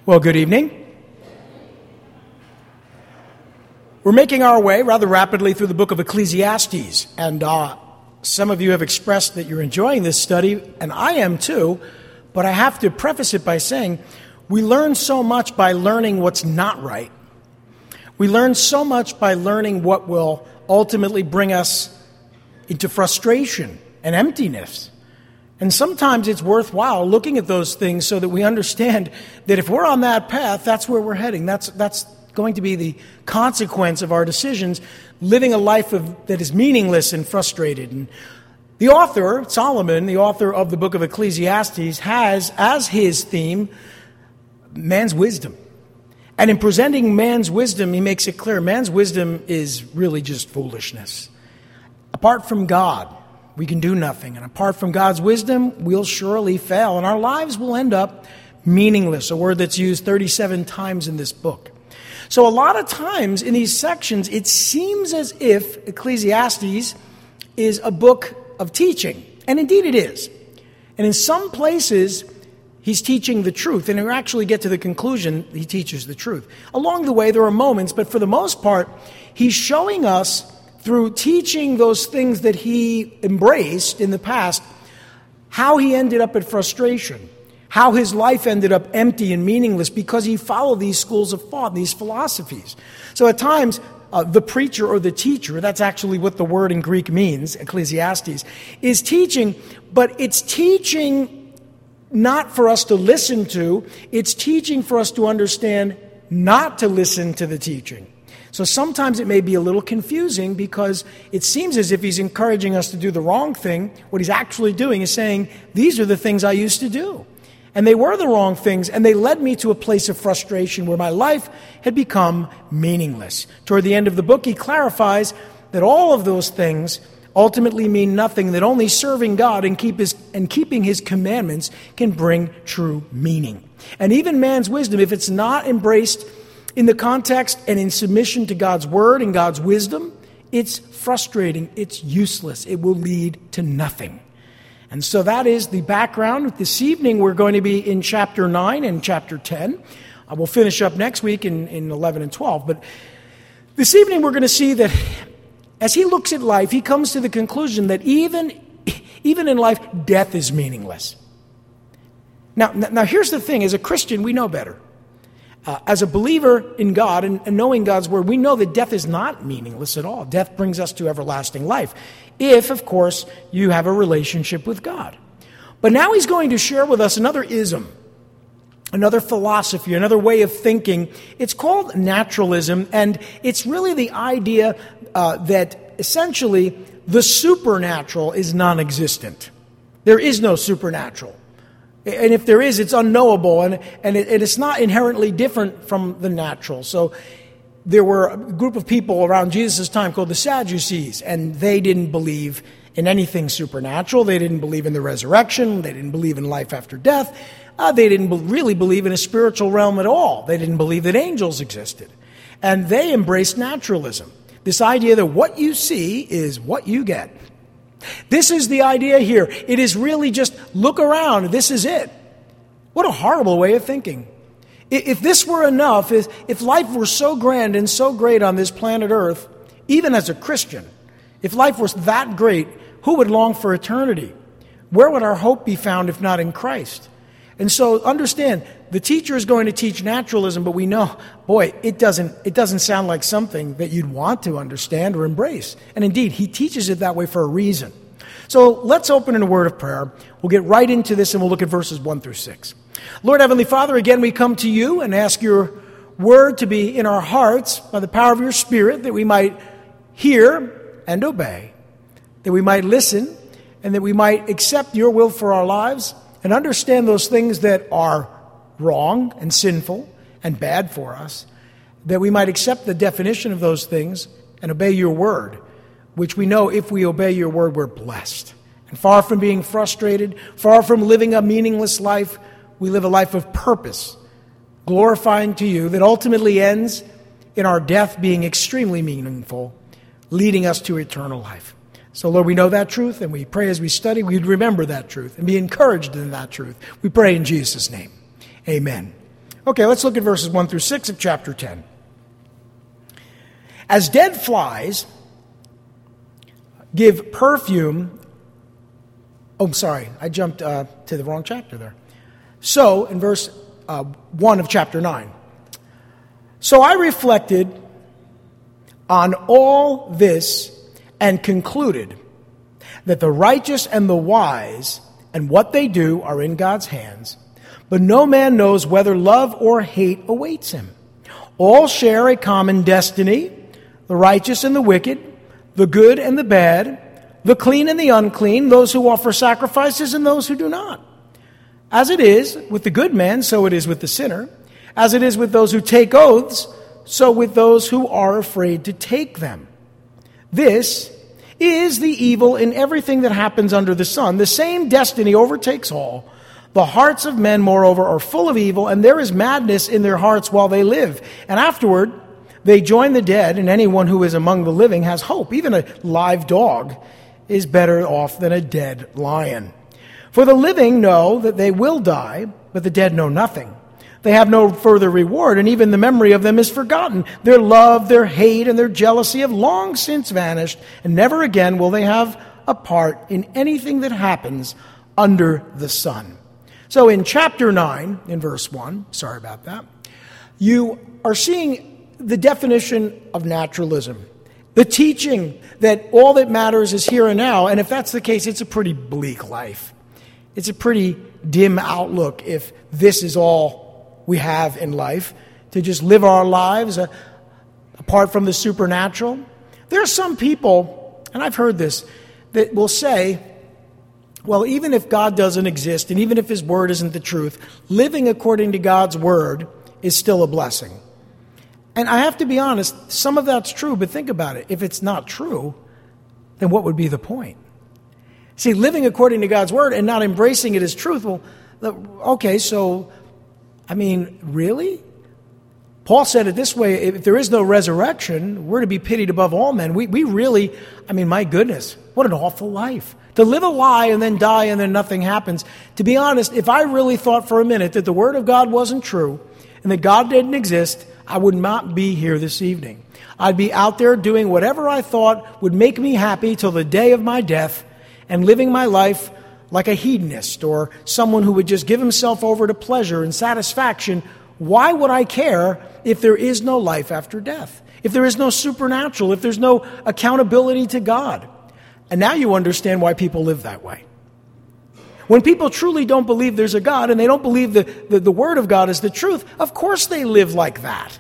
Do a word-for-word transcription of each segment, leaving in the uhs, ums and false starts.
Well, good evening. We're making our way rather rapidly through the book of Ecclesiastes, and uh, some of you have expressed that you're enjoying this study, and I am too, but I have to preface it by saying we learn so much by learning what's not right. We learn so much by learning what will ultimately bring us into frustration and emptiness. And sometimes it's worthwhile looking at those things so that we understand that if we're on that path, that's where we're heading. That's that's going to be the consequence of our decisions, living a life of, that is meaningless and frustrated. And the author, Solomon, the author of the book of Ecclesiastes, has as his theme man's wisdom. And in presenting man's wisdom, he makes it clear man's wisdom is really just foolishness. Apart from God, we can do nothing. And apart from God's wisdom, we'll surely fail. And our lives will end up meaningless, a word that's used thirty-seven times in this book. So a lot of times in these sections, it seems as if Ecclesiastes is a book of teaching. And indeed it is. And in some places, he's teaching the truth. And we actually get to the conclusion he teaches the truth. Along the way, there are moments, but for the most part, he's showing us through teaching those things that he embraced in the past, how he ended up at frustration, how his life ended up empty and meaningless because he followed these schools of thought, these philosophies. So at times, uh, the preacher or the teacher, that's actually what the word in Greek means, Ecclesiastes, is teaching, but it's teaching not for us to listen to, it's teaching for us to understand not to listen to the teaching. So sometimes it may be a little confusing because it seems as if he's encouraging us to do the wrong thing. What he's actually doing is saying, these are the things I used to do. And they were the wrong things, and they led me to a place of frustration where my life had become meaningless. Toward the end of the book, he clarifies that all of those things ultimately mean nothing, that only serving God and, keep his, and keeping his commandments can bring true meaning. And even man's wisdom, if it's not embraced in the context and in submission to God's word and God's wisdom, it's frustrating, it's useless, it will lead to nothing. And so that is the background. This evening we're going to be in chapter nine and chapter ten. Uh, we'll finish up next week in, in eleven and twelve. But this evening we're going to see that as he looks at life, he comes to the conclusion that even, even in life, death is meaningless. Now, now here's the thing. As a Christian, we know better. Uh, as a believer in God and, and knowing God's word, we know that death is not meaningless at all. Death brings us to everlasting life. If, of course, you have a relationship with God. But now he's going to share with us another ism, another philosophy, another way of thinking. It's called naturalism, and it's really the idea uh, that essentially the supernatural is non-existent. There is no supernatural. And if there is, it's unknowable, and, and, it, and it's not inherently different from the natural. So there were a group of people around Jesus' time called the Sadducees, and they didn't believe in anything supernatural. They didn't believe in the resurrection. They didn't believe in life after death. Uh, they didn't be- really believe in a spiritual realm at all. They didn't believe that angels existed. And they embraced naturalism, this idea that what you see is what you get. This is the idea here. It is really just look around. This is it. What a horrible way of thinking. If this were enough, if life were so grand and so great on this planet Earth, even as a Christian, if life was that great, who would long for eternity? Where would our hope be found if not in Christ? And so understand, the teacher is going to teach naturalism, but we know, boy, it doesn't, it doesn't sound like something that you'd want to understand or embrace. And indeed, he teaches it that way for a reason. So let's open in a word of prayer. We'll get right into this and we'll look at verses one through six. Lord Heavenly Father, again we come to you and ask your word to be in our hearts by the power of your Spirit, that we might hear and obey, that we might listen, and that we might accept your will for our lives and understand those things that are wrong and sinful and bad for us, that we might accept the definition of those things and obey your word, which we know if we obey your word, we're blessed. And far from being frustrated, far from living a meaningless life, we live a life of purpose, glorifying to you, that ultimately ends in our death being extremely meaningful, leading us to eternal life. So, Lord, we know that truth, and we pray as we study, we'd remember that truth and be encouraged in that truth. We pray in Jesus' name. Amen. Okay, let's look at verses one through six of chapter ten. As dead flies give perfume... Oh, I'm sorry, I jumped uh, to the wrong chapter there. So, in verse uh, one of chapter nine. So I reflected on all this and concluded that the righteous and the wise and what they do are in God's hands, but no man knows whether love or hate awaits him. All share a common destiny, the righteous and the wicked, the good and the bad, the clean and the unclean, those who offer sacrifices and those who do not. As it is with the good man, so it is with the sinner. As it is with those who take oaths, so with those who are afraid to take them. This is the evil in everything that happens under the sun. The same destiny overtakes all. The hearts of men, moreover, are full of evil, and there is madness in their hearts while they live. And afterward, they join the dead, and anyone who is among the living has hope. Even a live dog is better off than a dead lion. For the living know that they will die, but the dead know nothing. They have no further reward, and even the memory of them is forgotten. Their love, their hate, and their jealousy have long since vanished, and never again will they have a part in anything that happens under the sun. So in chapter nine, in verse one, sorry about that, you are seeing the definition of naturalism. The teaching that all that matters is here and now, and if that's the case, it's a pretty bleak life. It's a pretty dim outlook if this is all we have in life, to just live our lives uh, apart from the supernatural. There are some people, and I've heard this, that will say, well, even if God doesn't exist, and even if His Word isn't the truth, living according to God's Word is still a blessing. And I have to be honest, some of that's true, but think about it. If it's not true, then what would be the point? See, living according to God's Word and not embracing it as truth, well, okay, so... I mean, really? Paul said it this way, if there is no resurrection, we're to be pitied above all men. We we really, I mean, my goodness, what an awful life. To live a lie and then die and then nothing happens. To be honest, if I really thought for a minute that the Word of God wasn't true and that God didn't exist, I would not be here this evening. I'd be out there doing whatever I thought would make me happy till the day of my death and living my life like a hedonist or someone who would just give himself over to pleasure and satisfaction. Why would I care if there is no life after death? If there is no supernatural, if there's no accountability to God? And now you understand why people live that way. When people truly don't believe there's a God and they don't believe that the, the Word of God is the truth, of course they live like that.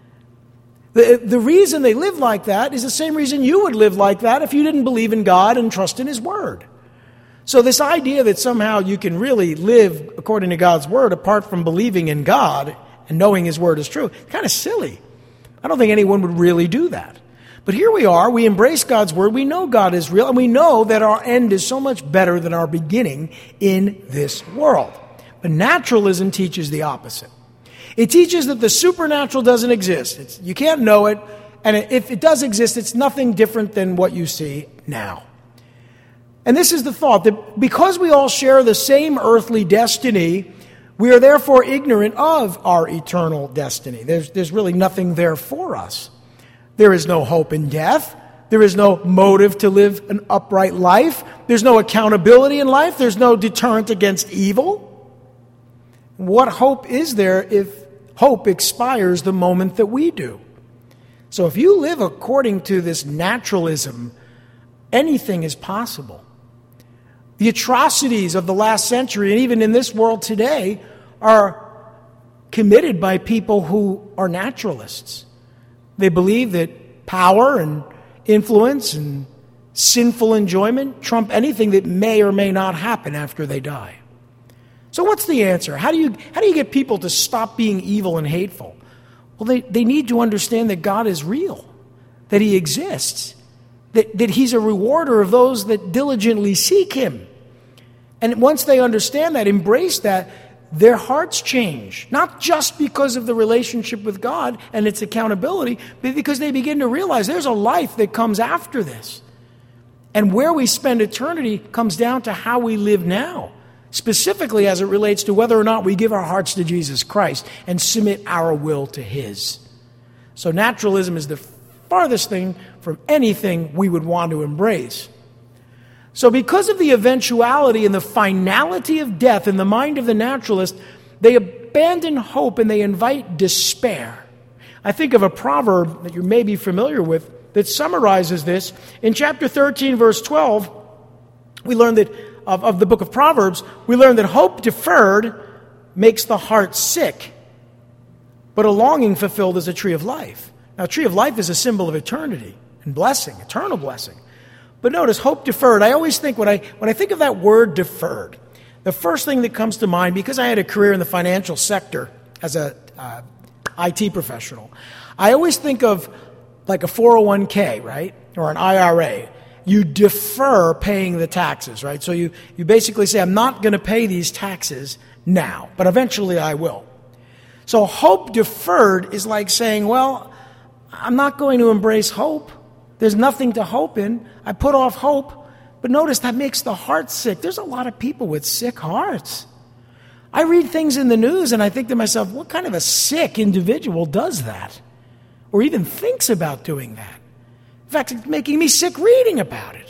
The, the reason they live like that is the same reason you would live like that if you didn't believe in God and trust in His Word. So this idea that somehow you can really live according to God's Word apart from believing in God and knowing His Word is true, kind of silly. I don't think anyone would really do that. But here we are, we embrace God's Word, we know God is real, and we know that our end is so much better than our beginning in this world. But naturalism teaches the opposite. It teaches that the supernatural doesn't exist. It's, you can't know it, and if it does exist, it's nothing different than what you see now. And this is the thought, that because we all share the same earthly destiny, we are therefore ignorant of our eternal destiny. There's, there's really nothing there for us. There is no hope in death. There is no motive to live an upright life. There's no accountability in life. There's no deterrent against evil. What hope is there if hope expires the moment that we do? So if you live according to this naturalism, anything is possible. The atrocities of the last century, and even in this world today, are committed by people who are naturalists. They believe that power and influence and sinful enjoyment trump anything that may or may not happen after they die. So what's the answer? How do you, how do you get people to stop being evil and hateful? Well, they, they need to understand that God is real, that He exists, that, that He's a rewarder of those that diligently seek Him. And once they understand that, embrace that, their hearts change. Not just because of the relationship with God and its accountability, but because they begin to realize there's a life that comes after this. And where we spend eternity comes down to how we live now. specifically as it relates to whether or not we give our hearts to Jesus Christ and submit our will to His. So naturalism is the farthest thing from anything we would want to embrace. So because of the eventuality and the finality of death in the mind of the naturalist, they abandon hope and they invite despair. I think of a proverb that you may be familiar with that summarizes this. In chapter thirteen, verse twelve, we learn that of, of the book of Proverbs, we learn that hope deferred makes the heart sick, but a longing fulfilled is a tree of life. Now, a tree of life is a symbol of eternity and blessing, eternal blessing. But notice, hope deferred. I always think, when I when I think of that word deferred, the first thing that comes to mind, because I had a career in the financial sector as a uh, I T professional, I always think of like a four oh one k, right? Or an I R A. You defer paying the taxes, right? So you, you basically say, I'm not going to pay these taxes now, but eventually I will. So hope deferred is like saying, well, I'm not going to embrace hope. There's nothing to hope in. I put off hope. But notice that makes the heart sick. There's a lot of people with sick hearts. I read things in the news and I think to myself, what kind of a sick individual does that? Or even thinks about doing that? In fact, it's making me sick reading about it.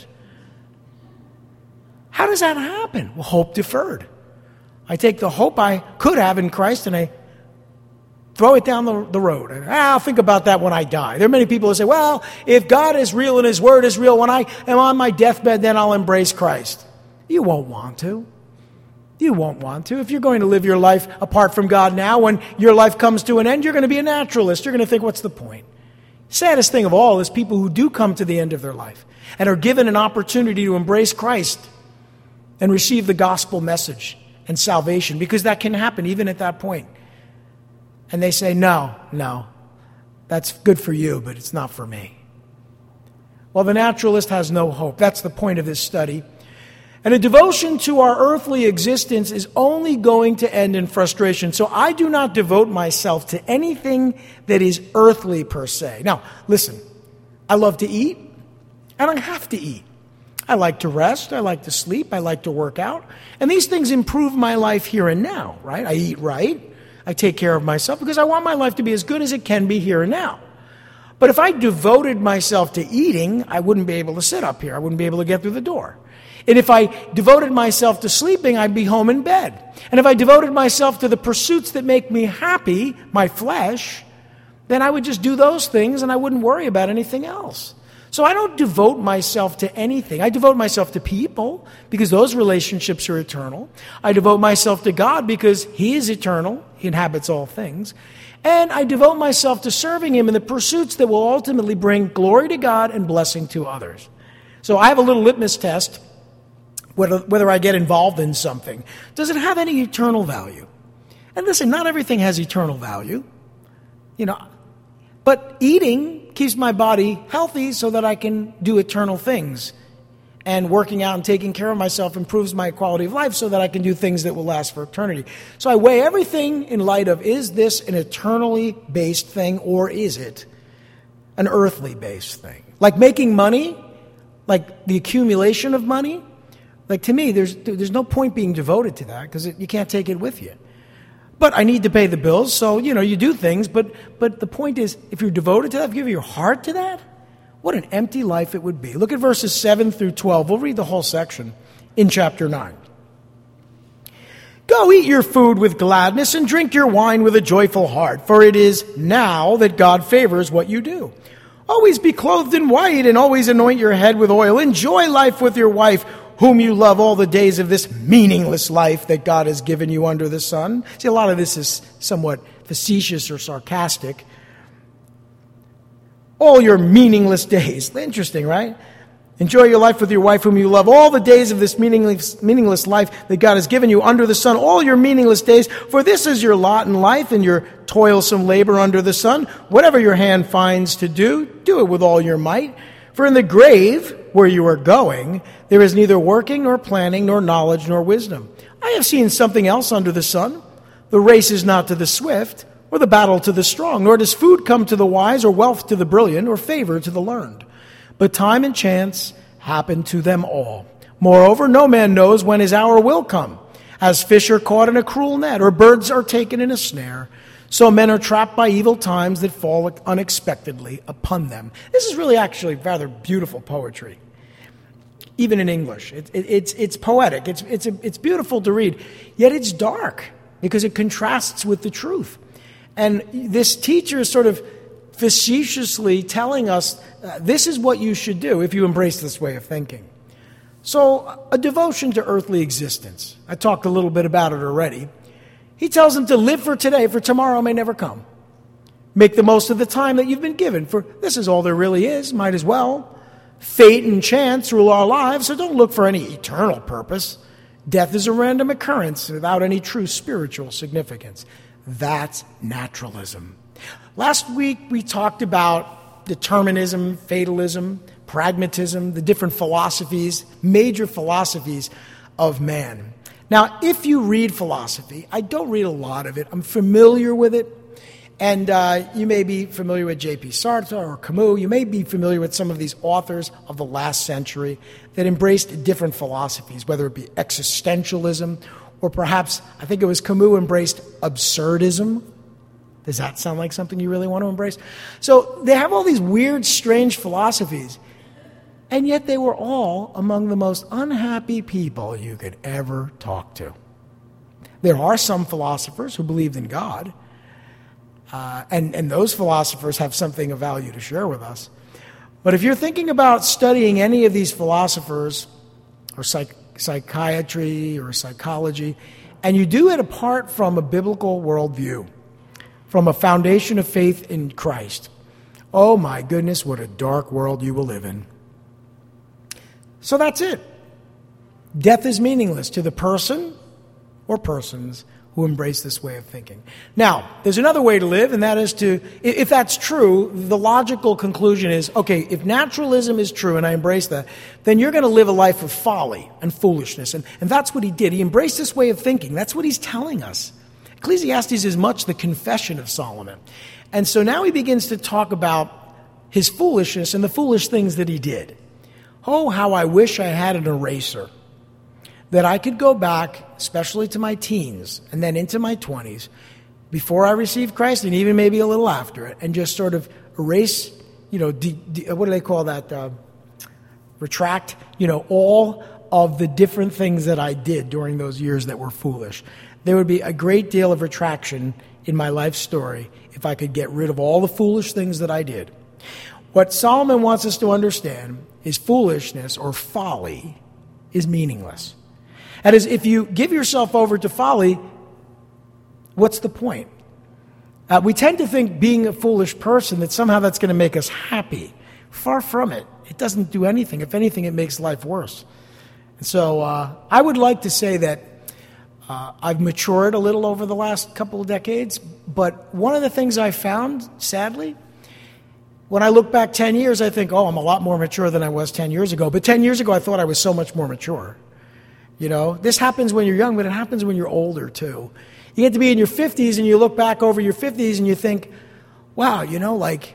How does that happen? Well, hope deferred. I take the hope I could have in Christ and I throw it down the, the road. And, ah, I'll think about that when I die. There are many people who say, well, if God is real and His Word is real, when I am on my deathbed, then I'll embrace Christ. You won't want to. You won't want to. If you're going to live your life apart from God now, when your life comes to an end, you're going to be a naturalist. You're going to think, what's the point? Saddest thing of all is people who do come to the end of their life and are given an opportunity to embrace Christ and receive the gospel message and salvation, because that can happen even at that point. And they say, no, no, that's good for you, but it's not for me. Well, the naturalist has no hope. That's the point of this study. And a devotion to our earthly existence is only going to end in frustration. So I do not devote myself to anything that is earthly per se. Now, listen, I love to eat, and I have to eat. I like to rest, I like to sleep, I like to work out. And these things improve my life here and now, right? I eat right, I take care of myself because I want my life to be as good as it can be here and now. But if I devoted myself to eating, I wouldn't be able to sit up here. I wouldn't be able to get through the door. And if I devoted myself to sleeping, I'd be home in bed. And if I devoted myself to the pursuits that make me happy, my flesh, then I would just do those things and I wouldn't worry about anything else. So I don't devote myself to anything. I devote myself to people because those relationships are eternal. I devote myself to God because He is eternal. He inhabits all things. And I devote myself to serving Him in the pursuits that will ultimately bring glory to God and blessing to others. So I have a little litmus test. Whether, whether I get involved in something. Does it have any eternal value? And listen, not everything has eternal value. You know, but eating keeps my body healthy so that I can do eternal things. And working out and taking care of myself improves my quality of life so that I can do things that will last for eternity. So I weigh everything in light of, is this an eternally based thing or is it an earthly based thing? Like making money, like the accumulation of money. Like, to me, there's there's no point being devoted to that because you can't take it with you. But I need to pay the bills, so, you know, you do things. But but the point is, if you're devoted to that, if you give your heart to that, what an empty life it would be. Look at verses seven through twelve. We'll read the whole section in chapter nine. Go eat your food with gladness and drink your wine with a joyful heart, for it is now that God favors what you do. Always be clothed in white and always anoint your head with oil. Enjoy life with your wife, whom you love all the days of this meaningless life that God has given you under the sun. See, a lot of this is somewhat facetious or sarcastic. All your meaningless days. Interesting, right? Enjoy your life with your wife whom you love all the days of this meaningless, meaningless life that God has given you under the sun. All your meaningless days. For this is your lot in life and your toilsome labor under the sun. Whatever your hand finds to do, do it with all your might. For in the grave, where you are going, there is neither working nor planning nor knowledge nor wisdom. I have seen something else under the sun. The race is not to the swift, or the battle to the strong, nor does food come to the wise, or wealth to the brilliant, or favor to the learned. But time and chance happen to them all. Moreover, no man knows when his hour will come. As fish are caught in a cruel net, or birds are taken in a snare, so men are trapped by evil times that fall unexpectedly upon them. This is really actually rather beautiful poetry, even in English. It, it, it's, it's poetic. It's, it's, it's beautiful to read, yet it's dark because it contrasts with the truth. And this teacher is sort of facetiously telling us uh, this is what you should do if you embrace this way of thinking. So, a devotion to earthly existence. I talked a little bit about it already. He tells them to live for today, for tomorrow may never come. Make the most of the time that you've been given, for this is all there really is, might as well. Fate and chance rule our lives, so don't look for any eternal purpose. Death is a random occurrence without any true spiritual significance. That's naturalism. Last week we talked about determinism, fatalism, pragmatism, the different philosophies, major philosophies of man. Now, if you read philosophy, I don't read a lot of it. I'm familiar with it. And uh, you may be familiar with J P Sartre or Camus. You may be familiar with some of these authors of the last century that embraced different philosophies, whether it be existentialism or perhaps, I think it was Camus embraced absurdism. Does that sound like something you really want to embrace? So they have all these weird, strange philosophies. And yet they were all among the most unhappy people you could ever talk to. There are some philosophers who believed in God, uh, and, and those philosophers have something of value to share with us. But if you're thinking about studying any of these philosophers, or psych- psychiatry or psychology, and you do it apart from a biblical worldview, from a foundation of faith in Christ, oh my goodness, what a dark world you will live in. So that's it. Death is meaningless to the person or persons who embrace this way of thinking. Now, there's another way to live, and that is to, if that's true, the logical conclusion is, okay, if naturalism is true, and I embrace that, then you're going to live a life of folly and foolishness. And, and that's what he did. He embraced this way of thinking. That's what he's telling us. Ecclesiastes is much the confession of Solomon. And so now he begins to talk about his foolishness and the foolish things that he did. Oh, how I wish I had an eraser, that I could go back, especially to my teens and then into my twenties, before I received Christ and even maybe a little after it, and just sort of erase, you know, de- de- what do they call that? Uh, retract, you know, all of the different things that I did during those years that were foolish. There would be a great deal of retraction in my life story if I could get rid of all the foolish things that I did. What Solomon wants us to understand is foolishness or folly is meaningless. That is, if you give yourself over to folly, what's the point? Uh, we tend to think being a foolish person, that somehow that's going to make us happy. Far from it. It doesn't do anything. If anything, it makes life worse. And so uh, I would like to say that uh, I've matured a little over the last couple of decades, but one of the things I found, sadly, when I look back ten years, I think, oh, I'm a lot more mature than I was ten years ago. But ten years ago, I thought I was so much more mature. You know, this happens when you're young, but it happens when you're older, too. You get to be in your fifties, and you look back over your fifties, and you think, wow, you know, like,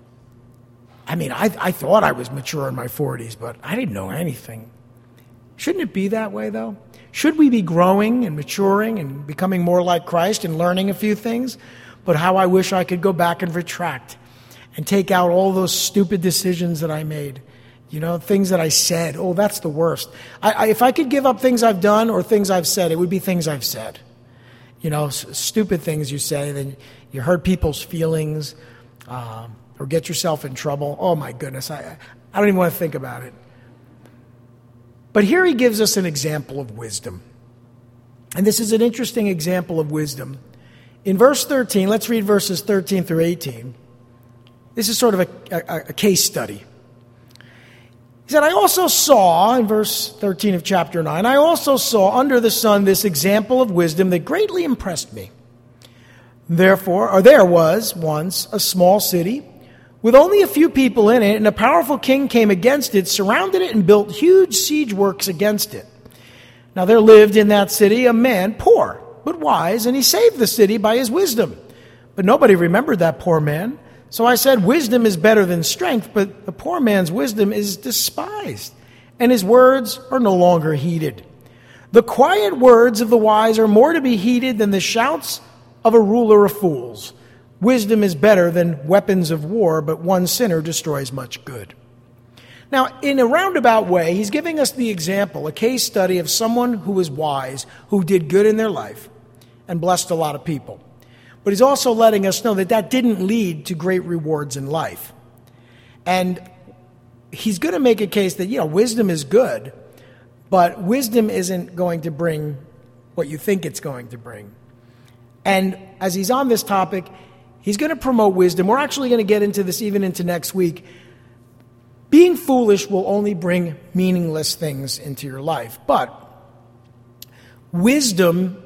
I mean, I, I thought I was mature in my forties, but I didn't know anything. Shouldn't it be that way, though? Should we be growing and maturing and becoming more like Christ and learning a few things? But how I wish I could go back and retract and take out all those stupid decisions that I made. You know, things that I said. Oh, that's the worst. I, I, if I could give up things I've done or things I've said, it would be things I've said. You know, s- stupid things you say, then you hurt people's feelings, um, or get yourself in trouble. Oh, my goodness. I, I don't even want to think about it. But here he gives us an example of wisdom. And this is an interesting example of wisdom. In verse thirteen, let's read verses thirteen through eighteen. This is sort of a, a, a case study. He said, I also saw, in verse thirteen of chapter nine, I also saw under the sun this example of wisdom that greatly impressed me. Therefore, or there was once a small city with only a few people in it, and a powerful king came against it, surrounded it, and built huge siege works against it. Now there lived in that city a man poor, but wise, and he saved the city by his wisdom. But nobody remembered that poor man. So I said, wisdom is better than strength, but the poor man's wisdom is despised, and his words are no longer heeded. The quiet words of the wise are more to be heeded than the shouts of a ruler of fools. Wisdom is better than weapons of war, but one sinner destroys much good. Now, in a roundabout way, he's giving us the example, a case study of someone who was wise, who did good in their life and blessed a lot of people. But he's also letting us know that that didn't lead to great rewards in life. And he's going to make a case that, you know, wisdom is good, but wisdom isn't going to bring what you think it's going to bring. And as he's on this topic, he's going to promote wisdom. We're actually going to get into this even into next week. Being foolish will only bring meaningless things into your life. But wisdom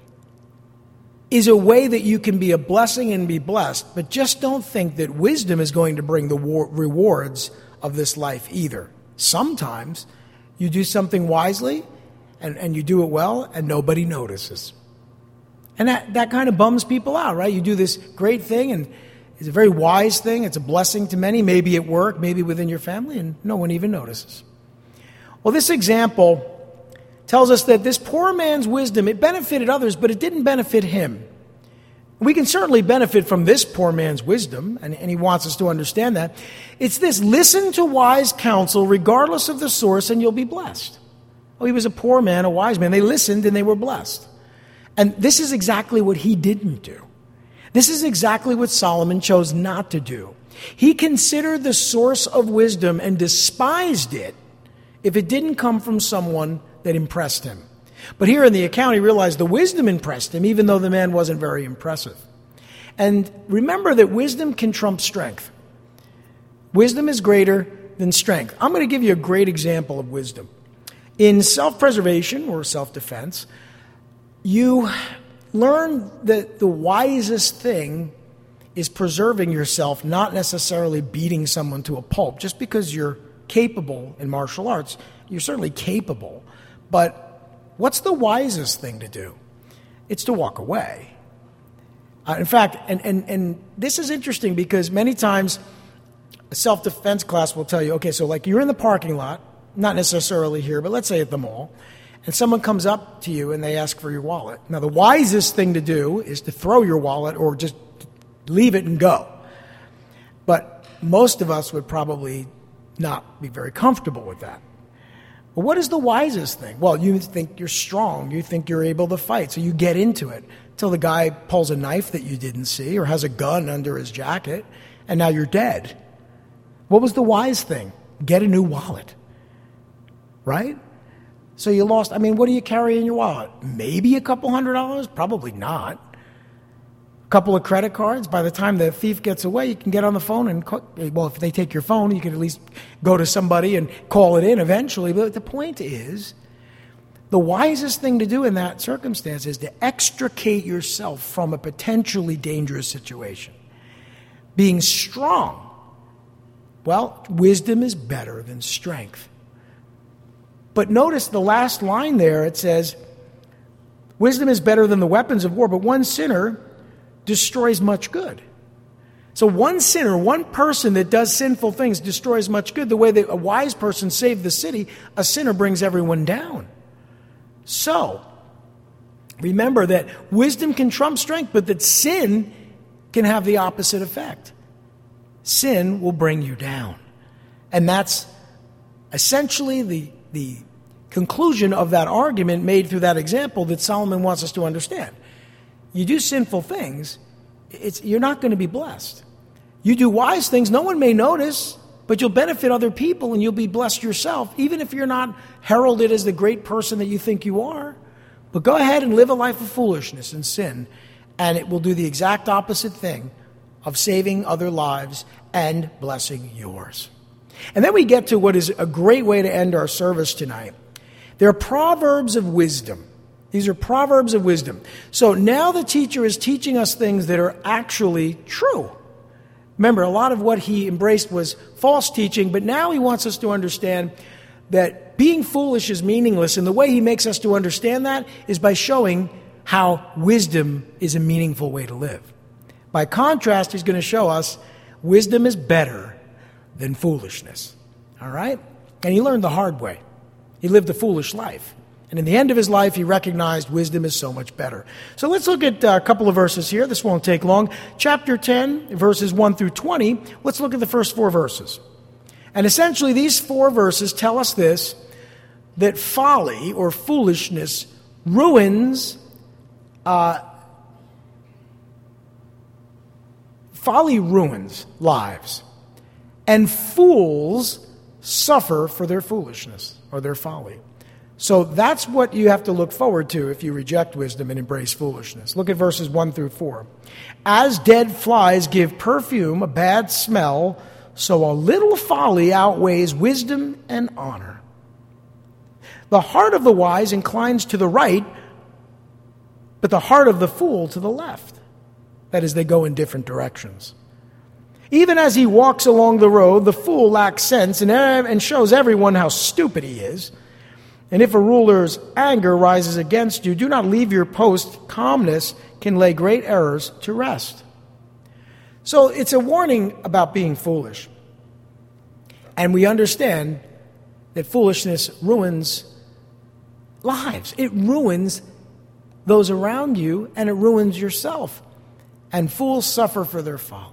is a way that you can be a blessing and be blessed. But just don't think that wisdom is going to bring the war- rewards of this life either. Sometimes you do something wisely and, and you do it well and nobody notices. And that, that kind of bums people out, right? You do this great thing and it's a very wise thing. It's a blessing to many, maybe at work, maybe within your family, and no one even notices. Well, this example tells us that this poor man's wisdom, it benefited others, but it didn't benefit him. We can certainly benefit from this poor man's wisdom, and, and he wants us to understand that. It's this: listen to wise counsel regardless of the source, and you'll be blessed. Oh, he was a poor man, a wise man. They listened and they were blessed. And this is exactly what he didn't do. This is exactly what Solomon chose not to do. He considered the source of wisdom and despised it if it didn't come from someone that impressed him. But here in the account, he realized the wisdom impressed him, even though the man wasn't very impressive. And remember that wisdom can trump strength. Wisdom is greater than strength. I'm going to give you a great example of wisdom. In self-preservation or self-defense, you learn that the wisest thing is preserving yourself, not necessarily beating someone to a pulp. Just because you're capable in martial arts, you're certainly capable. But what's the wisest thing to do? It's to walk away. Uh, in fact, and, and, and this is interesting because many times a self-defense class will tell you, okay, so like you're in the parking lot, not necessarily here, but let's say at the mall, and someone comes up to you and they ask for your wallet. Now, the wisest thing to do is to throw your wallet or just leave it and go. But most of us would probably not be very comfortable with that. But what is the wisest thing? Well, you think you're strong. You think you're able to fight, so you get into it until the guy pulls a knife that you didn't see or has a gun under his jacket, and now you're dead. What was the wise thing? Get a new wallet, right? So you lost, I mean, what do you carry in your wallet? Maybe a couple hundred dollars? Probably not. A couple of credit cards. By the time the thief gets away, you can get on the phone and, well, if they take your phone, you can at least go to somebody and call it in eventually. But the point is, the wisest thing to do in that circumstance is to extricate yourself from a potentially dangerous situation. Being strong, well, wisdom is better than strength. But notice the last line there, it says, wisdom is better than the weapons of war, but one sinner destroys much good. So one sinner, one person that does sinful things destroys much good. The way that a wise person saved the city, a sinner brings everyone down. So, remember that wisdom can trump strength, but that sin can have the opposite effect. Sin will bring you down. And that's essentially the the conclusion of that argument made through that example that Solomon wants us to understand. You do sinful things, it's, you're not going to be blessed. You do wise things, no one may notice, but you'll benefit other people and you'll be blessed yourself, even if you're not heralded as the great person that you think you are. But go ahead and live a life of foolishness and sin, and it will do the exact opposite thing of saving other lives and blessing yours. And then we get to what is a great way to end our service tonight. They're proverbs of wisdom. These are proverbs of wisdom. So now the teacher is teaching us things that are actually true. Remember, a lot of what he embraced was false teaching, but now he wants us to understand that being foolish is meaningless, and the way he makes us to understand that is by showing how wisdom is a meaningful way to live. By contrast, he's going to show us wisdom is better than foolishness. All right? And he learned the hard way. He lived a foolish life. And in the end of his life, he recognized wisdom is so much better. So let's look at a couple of verses here. This won't take long. Chapter ten, verses one through twenty. Let's look at the first four verses. And essentially, these four verses tell us this, that folly or foolishness ruins, uh, folly ruins lives. And fools suffer for their foolishness or their folly. So that's what you have to look forward to if you reject wisdom and embrace foolishness. Look at verses one through four. As dead flies give perfume, a bad smell, so a little folly outweighs wisdom and honor. The heart of the wise inclines to the right, but the heart of the fool to the left. That is, they go in different directions. Even as he walks along the road, the fool lacks sense and, and shows everyone how stupid he is. And if a ruler's anger rises against you, do not leave your post. Calmness can lay great errors to rest. So it's a warning about being foolish. And we understand that foolishness ruins lives. It ruins those around you, and it ruins yourself. And fools suffer for their folly.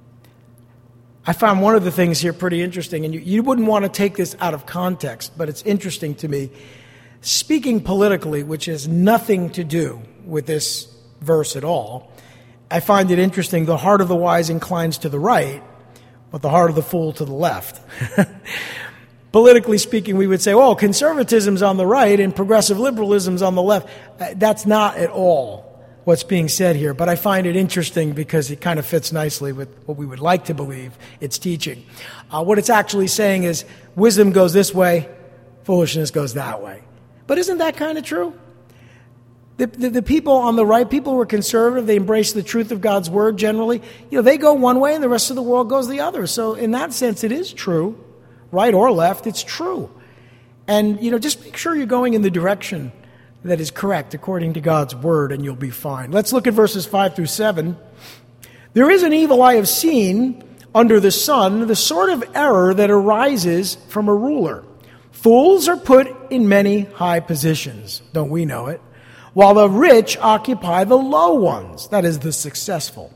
I found one of the things here pretty interesting, and you, you wouldn't want to take this out of context, but it's interesting to me. Speaking politically, which has nothing to do with this verse at all, I find it interesting. The heart of the wise inclines to the right, but the heart of the fool to the left. Politically speaking, we would say, oh, conservatism's on the right and progressive liberalism's on the left. That's not at all what's being said here, but I find it interesting because it kind of fits nicely with what we would like to believe it's teaching. Uh, what it's actually saying is wisdom goes this way, foolishness goes that way. But isn't that kind of true? The, the, the people on the right, people who are conservative, they embrace the truth of God's word generally. You know, they go one way and the rest of the world goes the other. So in that sense, it is true. Right or left, it's true. And, you know, just make sure you're going in the direction that is correct according to God's word, and you'll be fine. Let's look at verses five through seven. There is an evil I have seen under the sun, the sort of error that arises from a ruler. Fools are put in many high positions, don't we know it? While the rich occupy the low ones, that is, the successful.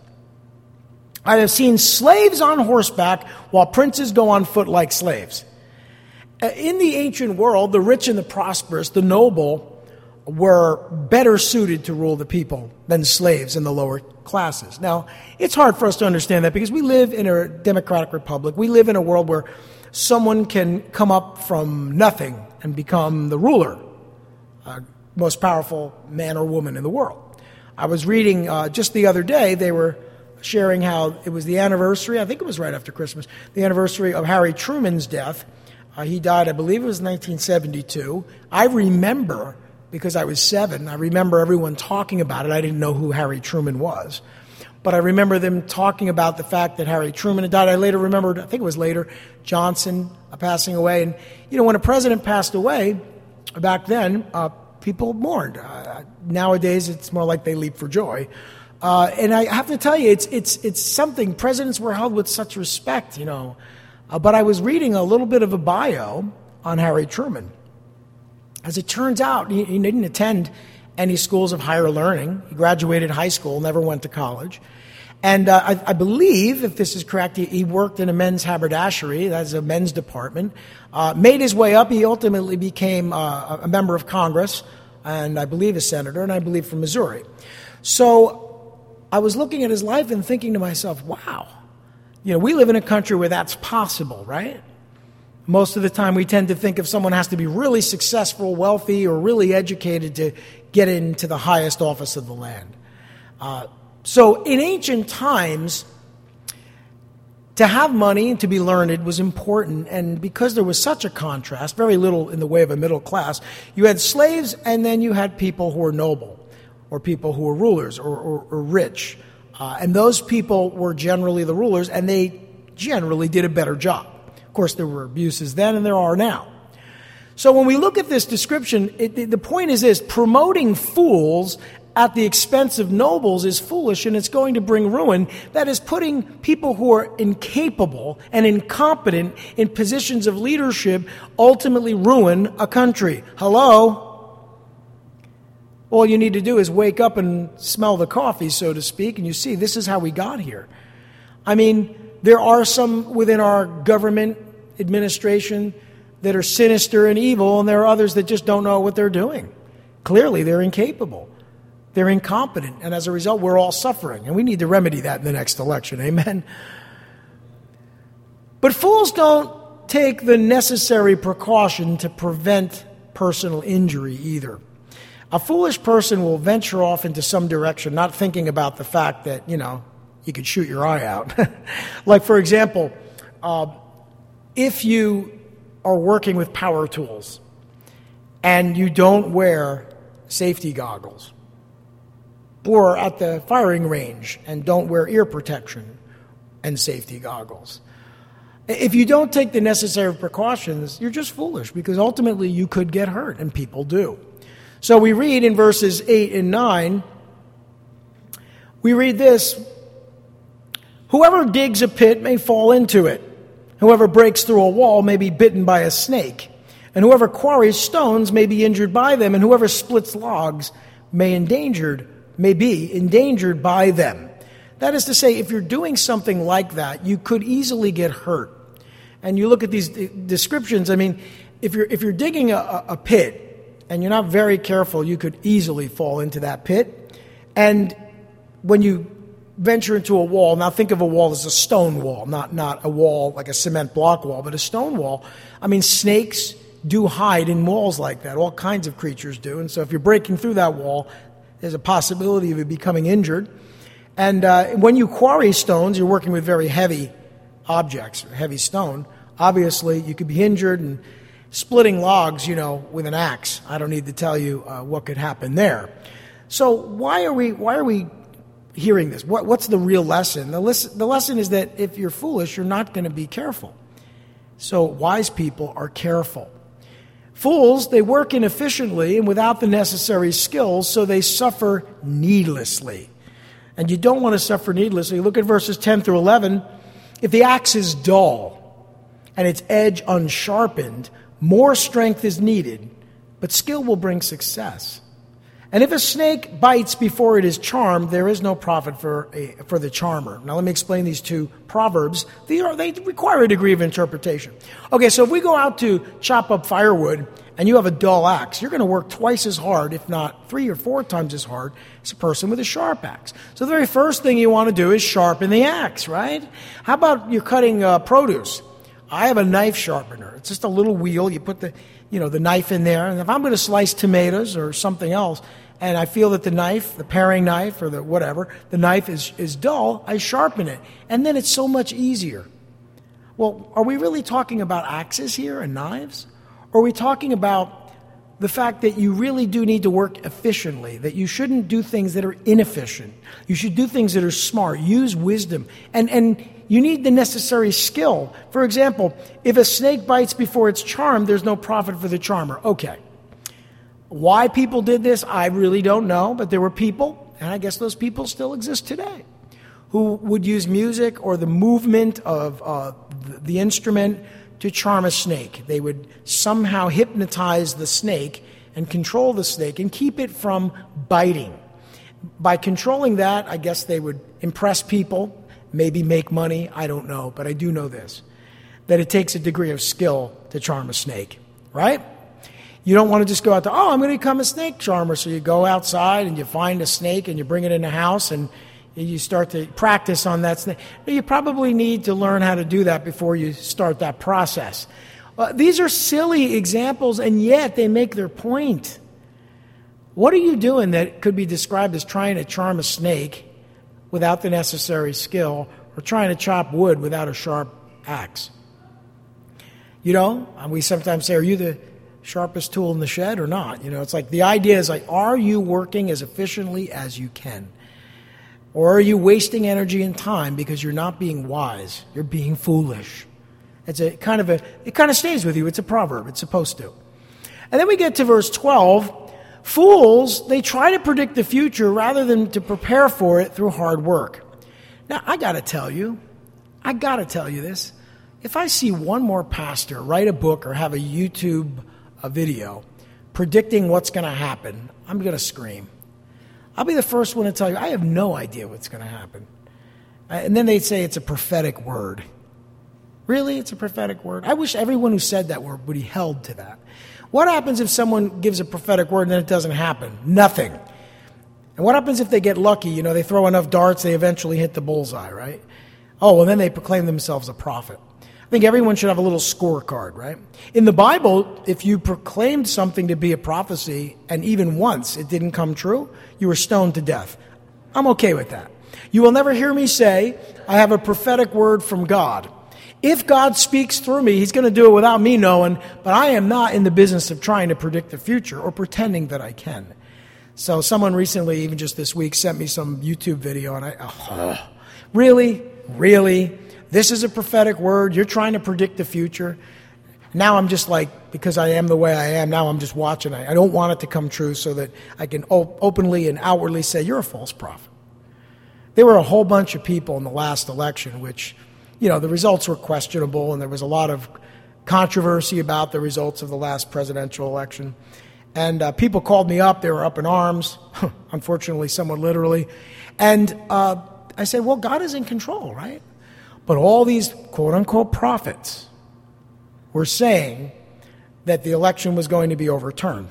I have seen slaves on horseback while princes go on foot like slaves. In the ancient world, the rich and the prosperous, the noble, were better suited to rule the people than slaves in the lower classes. Now, it's hard for us to understand that because we live in a democratic republic. We live in a world where someone can come up from nothing and become the ruler, uh, most powerful man or woman in the world. I was reading uh, just the other day, they were sharing how it was the anniversary, I think it was right after Christmas, the anniversary of Harry Truman's death. Uh, he died, I believe it was nineteen seventy-two. I remember, because I was seven, I remember everyone talking about it. I didn't know who Harry Truman was. But I remember them talking about the fact that Harry Truman had died. I later remembered, I think it was later, Johnson uh, passing away. And, you know, when a president passed away, back then, uh, people mourned. Uh, nowadays, it's more like they leap for joy. Uh, and I have to tell you, it's it's it's something. Presidents were held with such respect, you know. Uh, but I was reading a little bit of a bio on Harry Truman. As it turns out, he, he didn't attend any schools of higher learning. He graduated high school, never went to college. And uh, I, I believe, if this is correct, he, he worked in a men's haberdashery, that's a men's department, uh, made his way up. He ultimately became uh, a member of Congress, and I believe a senator, and I believe from Missouri. So I was looking at his life and thinking to myself, wow, you know, we live in a country where that's possible, right? Most of the time we tend to think if someone has to be really successful, wealthy, or really educated to get into the highest office of the land. Uh, so in ancient times, to have money and to be learned was important. And because there was such a contrast, very little in the way of a middle class, you had slaves and then you had people who were noble or people who were rulers or, or, or rich. Uh, and those people were generally the rulers, and they generally did a better job. Of course, there were abuses then and there are now. So when we look at this description, it, the point is this: promoting fools at the expense of nobles is foolish, and it's going to bring ruin. That is, putting people who are incapable and incompetent in positions of leadership ultimately ruin a country. Hello? All you need to do is wake up and smell the coffee, so to speak, and you see this is how we got here. I mean, there are some within our government administration that are sinister and evil, and there are others that just don't know what they're doing. Clearly, they're incapable. They're incompetent, and as a result, we're all suffering, and we need to remedy that in the next election. Amen? But fools don't take the necessary precaution to prevent personal injury either. A foolish person will venture off into some direction, not thinking about the fact that, you know, you could shoot your eye out. Like, for example, uh, if you are working with power tools and you don't wear safety goggles, or at the firing range and don't wear ear protection and safety goggles, if you don't take the necessary precautions, you're just foolish, because ultimately you could get hurt, and people do. So we read in verses eight and nine, we read this: whoever digs a pit may fall into it. Whoever breaks through a wall may be bitten by a snake. And whoever quarries stones may be injured by them. And whoever splits logs may endangered, may be endangered by them. That is to say, if you're doing something like that, you could easily get hurt. And you look at these descriptions, I mean, if you're, if you're digging a, a pit, and you're not very careful, you could easily fall into that pit. And when you venture into a wall, now think of a wall as a stone wall, not, not a wall like a cement block wall, but a stone wall. I mean, snakes do hide in walls like that. All kinds of creatures do. And so if you're breaking through that wall, there's a possibility of you becoming injured. And uh, when you quarry stones, you're working with very heavy objects, heavy stone. Obviously, you could be injured, and splitting logs, you know, with an axe. I don't need to tell you uh, what could happen there. So why are we why are we hearing this? What, what's the real lesson? The, listen, the lesson is that if you're foolish, you're not going to be careful. So wise people are careful. Fools, they work inefficiently and without the necessary skills, so they suffer needlessly. And you don't want to suffer needlessly. Look at verses ten through eleven. If the axe is dull and its edge unsharpened, more strength is needed, but skill will bring success. And if a snake bites before it is charmed, there is no profit for a, for the charmer. Now let me explain these two proverbs. They, are, they require a degree of interpretation. Okay, so if we go out to chop up firewood and you have a dull axe, you're going to work twice as hard, if not three or four times as hard, as a person with a sharp axe. So the very first thing you want to do is sharpen the axe, right? How about you're cutting uh, produce? I have a knife sharpener. It's just a little wheel. You put the, you know, the knife in there. And if I'm going to slice tomatoes or something else, and I feel that the knife, the paring knife or the whatever, the knife is, is dull, I sharpen it. And then it's so much easier. Well, are we really talking about axes here and knives? Or are we talking about the fact that you really do need to work efficiently, that you shouldn't do things that are inefficient? You should do things that are smart, use wisdom, and, and you need the necessary skill. For example, if a snake bites before it's charmed, there's no profit for the charmer. Okay. Why people did this, I really don't know, but there were people, and I guess those people still exist today, who would use music or the movement of uh, the instrument to charm a snake. They would somehow hypnotize the snake and control the snake and keep it from biting. By controlling that, I guess they would impress people, maybe make money, I don't know, but I do know this, that it takes a degree of skill to charm a snake, right? You don't want to just go out to, oh, I'm going to become a snake charmer. So you go outside and you find a snake and you bring it in the house and you start to practice on that snake. You probably need to learn how to do that before you start that process. Uh, these are silly examples, and yet they make their point. What are you doing that could be described as trying to charm a snake without the necessary skill, or trying to chop wood without a sharp axe? You know, we sometimes say, are you the sharpest tool in the shed or not? You know, it's like the idea is like, are you working as efficiently as you can? Or are you wasting energy and time because you're not being wise? You're being foolish. It's a kind of a, it kind of stays with you. It's a proverb. It's supposed to. And then we get to verse twelve. Fools, they try to predict the future rather than to prepare for it through hard work. Now, I got to tell you, I got to tell you this. If I see one more pastor write a book or have a YouTube a video predicting what's going to happen, I'm going to scream. I'll be the first one to tell you, I have no idea what's going to happen. And then they'd say it's a prophetic word. Really? It's a prophetic word? I wish everyone who said that word would be held to that. What happens if someone gives a prophetic word and then it doesn't happen? Nothing. And what happens if they get lucky? You know, they throw enough darts, they eventually hit the bullseye, right? Oh, well, then they proclaim themselves a prophet. I think everyone should have a little scorecard, right? In the Bible, if you proclaimed something to be a prophecy and even once it didn't come true, you were stoned to death. I'm okay with that. You will never hear me say, I have a prophetic word from God. If God speaks through me, he's going to do it without me knowing, but I am not in the business of trying to predict the future or pretending that I can. So someone recently, even just this week, sent me some YouTube video, and I, oh, really? Really? This is a prophetic word? You're trying to predict the future? Now I'm just like, because I am the way I am, now I'm just watching. I, I don't want it to come true so that I can op- openly and outwardly say, you're a false prophet. There were a whole bunch of people in the last election, which, you know, the results were questionable, and there was a lot of controversy about the results of the last presidential election. And uh, people called me up. They were up in arms, unfortunately, somewhat literally. And uh, I said, well, God is in control, right? But all these quote-unquote prophets were saying that the election was going to be overturned.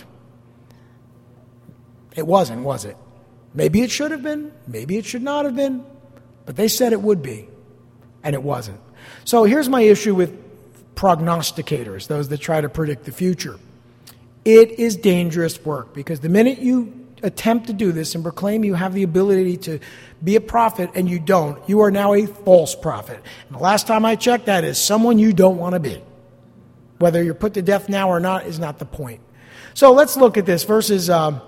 It wasn't, was it? Maybe it should have been. Maybe it should not have been. But they said it would be, and it wasn't. So here's my issue with prognosticators, those that try to predict the future. It is dangerous work, because the minute you attempt to do this and proclaim you have the ability to be a prophet and you don't, you are now a false prophet. And the last time I checked, that is someone you don't want to be. Whether you're put to death now or not is not the point. So let's look at this. Verses, um,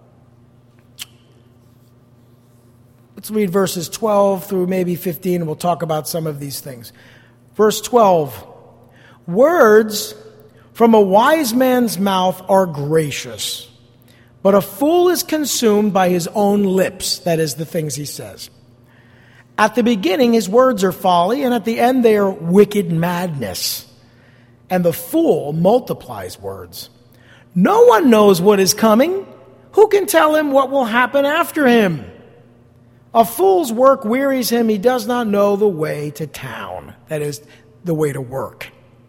let's read verses twelve through maybe fifteen, and we'll talk about some of these things. Verse twelve, words from a wise man's mouth are gracious, but a fool is consumed by his own lips, that is, the things he says. At the beginning his words are folly, and at the end they are wicked madness. And the fool multiplies words. No one knows what is coming. Who can tell him what will happen after him? A fool's work wearies him. He does not know the way to town, that is, the way to work.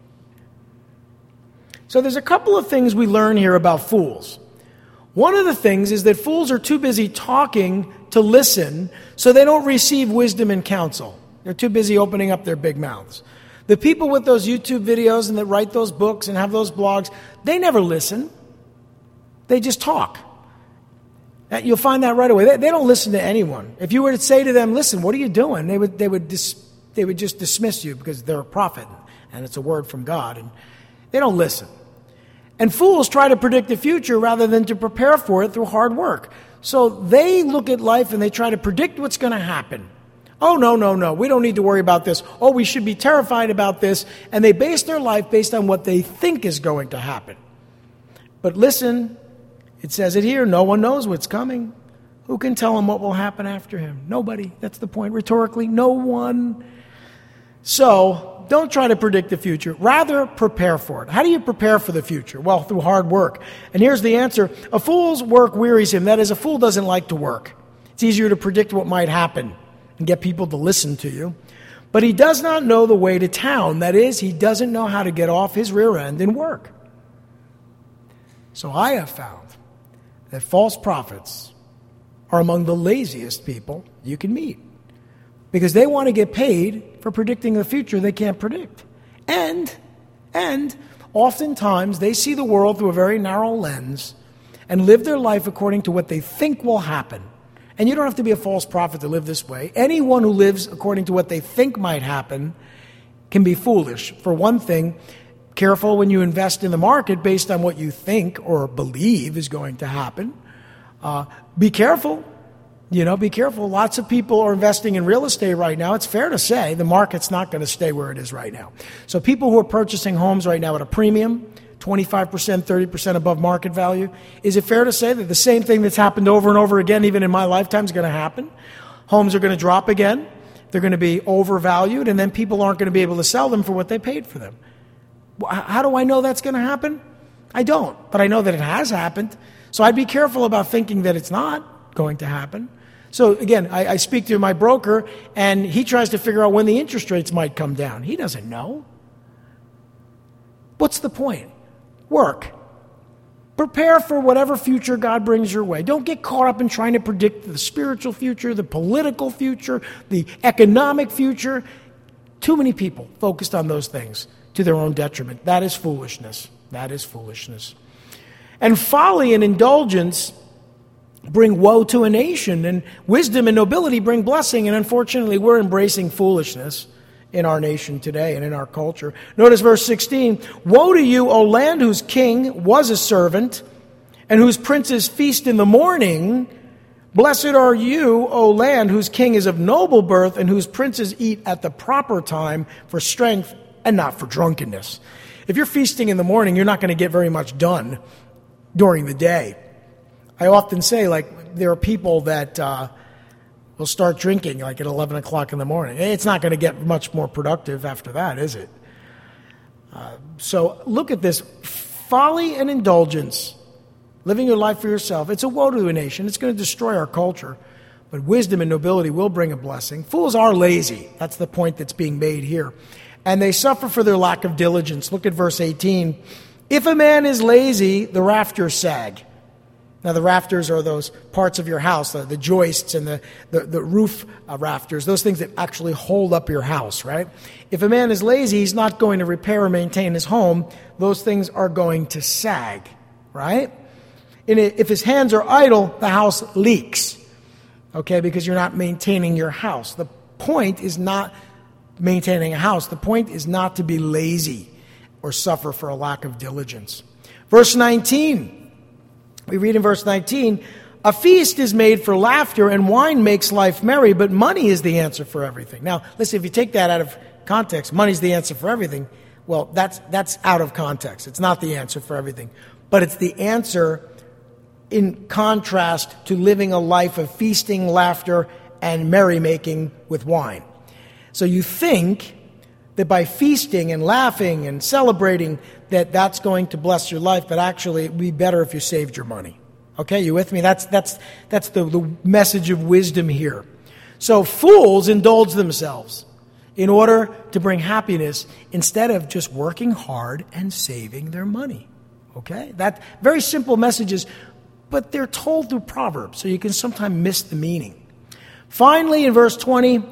So there's a couple of things we learn here about fools. One of the things is that fools are too busy talking to listen, so they don't receive wisdom and counsel. They're too busy opening up their big mouths. The people with those YouTube videos and that write those books and have those blogs, they never listen. They just talk. You'll find that right away. They, they don't listen to anyone. If you were to say to them, listen, what are you doing? They would, they would, dis, they would just dismiss you because they're a prophet and it's a word from God. And they don't listen. And fools try to predict the future rather than to prepare for it through hard work. So they look at life and they try to predict what's going to happen. Oh, no, no, no, we don't need to worry about this. Oh, we should be terrified about this. And they base their life based on what they think is going to happen. But listen, it says it here, no one knows what's coming. Who can tell him what will happen after him? Nobody. That's the point. Rhetorically, no one. So don't try to predict the future. Rather, prepare for it. How do you prepare for the future? Well, through hard work. And here's the answer. A fool's work wearies him. That is, a fool doesn't like to work. It's easier to predict what might happen and get people to listen to you. But he does not know the way to town. That is, he doesn't know how to get off his rear end and work. So I have found that false prophets are among the laziest people you can meet, because they want to get paid for predicting the future they can't predict. And, and oftentimes they see the world through a very narrow lens and live their life according to what they think will happen. And you don't have to be a false prophet to live this way. Anyone who lives according to what they think might happen can be foolish. For one thing, careful when you invest in the market based on what you think or believe is going to happen. Uh, be careful. You know, be careful. Lots of people are investing in real estate right now. It's fair to say the market's not going to stay where it is right now. So people who are purchasing homes right now at a premium, twenty-five percent, thirty percent above market value, is it fair to say that the same thing that's happened over and over again, even in my lifetime, is going to happen? Homes are going to drop again. They're going to be overvalued, and then people aren't going to be able to sell them for what they paid for them. How do I know that's going to happen? I don't, but I know that it has happened. So I'd be careful about thinking that it's not going to happen. So again, I, I speak to my broker, and he tries to figure out when the interest rates might come down. He doesn't know. What's the point? Work. Prepare for whatever future God brings your way. Don't get caught up in trying to predict the spiritual future, the political future, the economic future. Too many people focused on those things to their own detriment. That is foolishness. That is foolishness. And folly and indulgence bring woe to a nation, and wisdom and nobility bring blessing, and unfortunately we're embracing foolishness in our nation today and in our culture. Notice verse sixteen, woe to you, O land whose king was a servant, and whose princes feast in the morning. Blessed are you, O land whose king is of noble birth, and whose princes eat at the proper time for strength and not for drunkenness. If you're feasting in the morning, you're not going to get very much done during the day. I often say, like, there are people that uh, will start drinking like at eleven o'clock in the morning. It's not going to get much more productive after that, is it? Uh, so look at this. Folly and indulgence, living your life for yourself, it's a woe to a nation. It's going to destroy our culture. But wisdom and nobility will bring a blessing. Fools are lazy. That's the point that's being made here. And they suffer for their lack of diligence. Look at verse eighteen. If a man is lazy, the rafters sag. Now, the rafters are those parts of your house, the, the joists and the, the, the roof uh, rafters, those things that actually hold up your house, right? If a man is lazy, he's not going to repair or maintain his home. Those things are going to sag, right? And if his hands are idle, the house leaks, okay, because you're not maintaining your house. The point is not maintaining a house. The point is not to be lazy or suffer for a lack of diligence. Verse nineteen. We read in verse nineteen, a feast is made for laughter and wine makes life merry, but money is the answer for everything. Now, listen, if you take that out of context, money's the answer for everything. Well, that's that's out of context. It's not the answer for everything. But it's the answer in contrast to living a life of feasting, laughter, and merrymaking with wine. So you think that by feasting and laughing and celebrating that that's going to bless your life, but actually it would be better if you saved your money. Okay, you with me? That's that's that's the, the message of wisdom here. So fools indulge themselves in order to bring happiness instead of just working hard and saving their money. Okay? That very simple messages, but they're told through Proverbs, so you can sometimes miss the meaning. Finally, in verse twenty,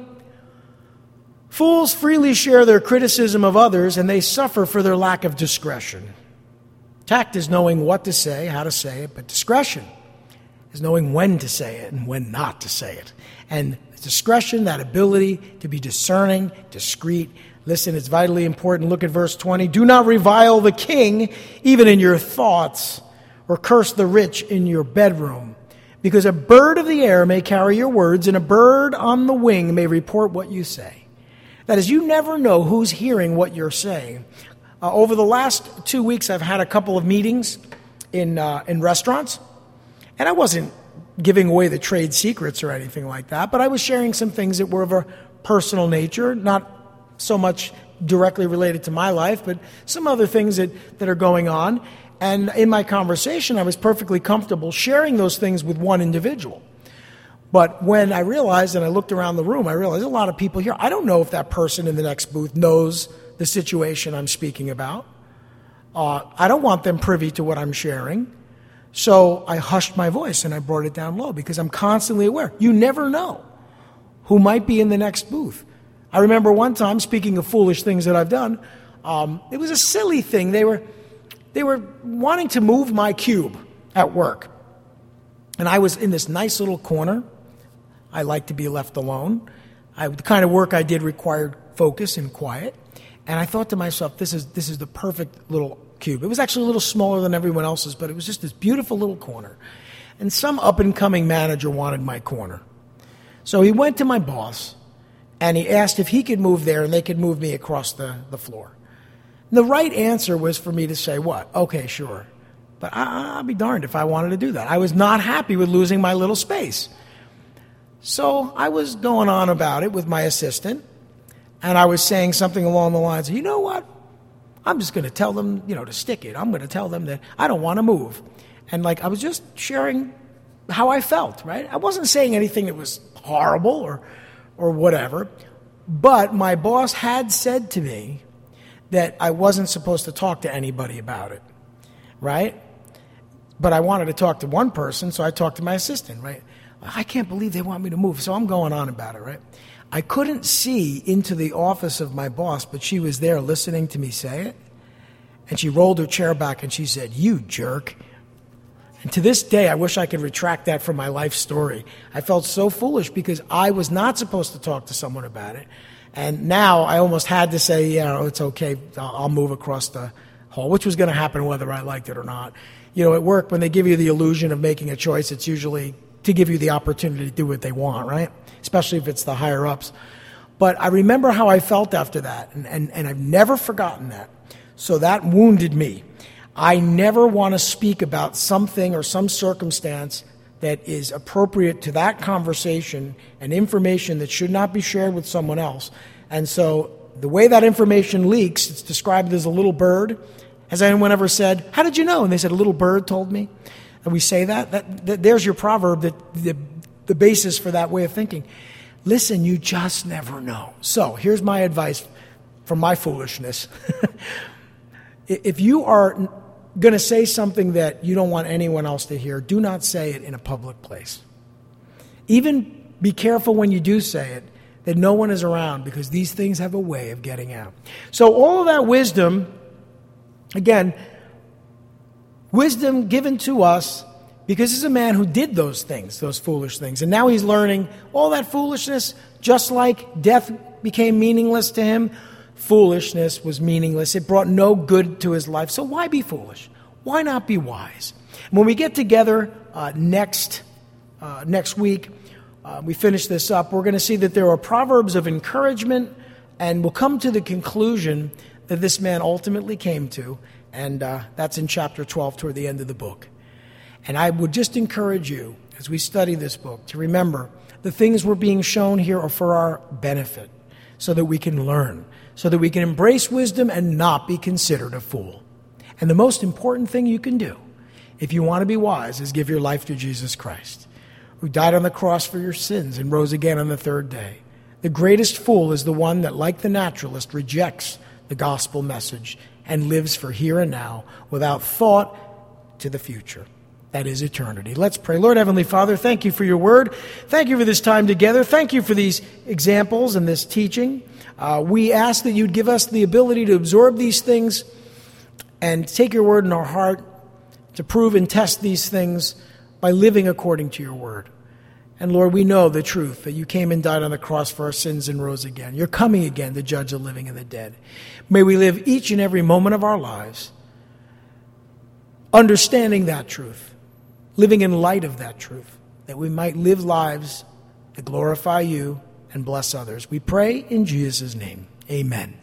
fools freely share their criticism of others, and they suffer for their lack of discretion. Tact is knowing what to say, how to say it, but discretion is knowing when to say it and when not to say it. And discretion, that ability to be discerning, discreet. Listen, it's vitally important. Look at verse twenty. Do not revile the king, even in your thoughts, or curse the rich in your bedroom. Because a bird of the air may carry your words, and a bird on the wing may report what you say. That is, you never know who's hearing what you're saying. Uh, over the last two weeks, I've had a couple of meetings in uh, in restaurants, and I wasn't giving away the trade secrets or anything like that, but I was sharing some things that were of a personal nature, not so much directly related to my life, but some other things that, that are going on. And in my conversation, I was perfectly comfortable sharing those things with one individual. But when I realized, and I looked around the room, I realized a lot of people here, I don't know if that person in the next booth knows the situation I'm speaking about. Uh, I don't want them privy to what I'm sharing. So I hushed my voice and I brought it down low because I'm constantly aware. You never know who might be in the next booth. I remember one time, speaking of foolish things that I've done, um, it was a silly thing. They were, they were wanting to move my cube at work. And I was in this nice little corner. I like to be left alone. I, the kind of work I did required focus and quiet. And I thought to myself, this is this is the perfect little cube. It was actually a little smaller than everyone else's, but it was just this beautiful little corner. And some up-and-coming manager wanted my corner. So he went to my boss, and he asked if he could move there, and they could move me across the, the floor. And the right answer was for me to say, what? Okay, sure. But I, I'll be darned if I wanted to do that. I was not happy with losing my little space. So I was going on about it with my assistant, and I was saying something along the lines of, you know what? I'm just going to tell them, you know, to stick it. I'm going to tell them that I don't want to move. And like I was just sharing how I felt, right? I wasn't saying anything that was horrible or or whatever. But my boss had said to me that I wasn't supposed to talk to anybody about it, right? But I wanted to talk to one person, so I talked to my assistant, right? I can't believe they want me to move, so I'm going on about it, right? I couldn't see into the office of my boss, but she was there listening to me say it. And she rolled her chair back and she said, "You jerk." And to this day, I wish I could retract that from my life story. I felt so foolish because I was not supposed to talk to someone about it. And now I almost had to say, yeah, oh, it's okay, I'll, I'll move across the hall, which was going to happen whether I liked it or not. You know, at work, when they give you the illusion of making a choice, it's usually to give you the opportunity to do what they want, right? Especially if it's the higher ups. But I remember how I felt after that, and, and, and I've never forgotten that. So that wounded me. I never want to speak about something or some circumstance that is appropriate to that conversation and information that should not be shared with someone else. And so the way that information leaks, it's described as a little bird. Has anyone ever said, "How did you know?" And they said, "A little bird told me." And we say that. that, that there's your proverb, that the, the basis for that way of thinking. Listen, you just never know. So here's my advice from my foolishness. If you are going to say something that you don't want anyone else to hear, do not say it in a public place. Even be careful when you do say it that no one is around, because these things have a way of getting out. So all of that wisdom, again, wisdom given to us because he's a man who did those things, those foolish things. And now he's learning all that foolishness, just like death became meaningless to him. Foolishness was meaningless. It brought no good to his life. So why be foolish? Why not be wise? When we get together uh, next uh, next week, uh, we finish this up, we're going to see that there are proverbs of encouragement, and we'll come to the conclusion that this man ultimately came to, and uh, that's in chapter twelve toward the end of the book. And I would just encourage you, as we study this book, to remember the things we're being shown here are for our benefit, so that we can learn, so that we can embrace wisdom and not be considered a fool. And the most important thing you can do, if you want to be wise, is give your life to Jesus Christ, who died on the cross for your sins and rose again on the third day. The greatest fool is the one that, like the naturalist, rejects the gospel message and lives for here and now without thought to the future. That is eternity. Let's pray. Lord Heavenly Father, thank you for your word. Thank you for this time together. Thank you for these examples and this teaching. Uh, we ask that you'd give us the ability to absorb these things and take your word in our heart to prove and test these things by living according to your word. And Lord, we know the truth, that you came and died on the cross for our sins and rose again. You're coming again to judge the living and the dead. May we live each and every moment of our lives understanding that truth, living in light of that truth, that we might live lives that glorify you and bless others. We pray in Jesus' name. Amen.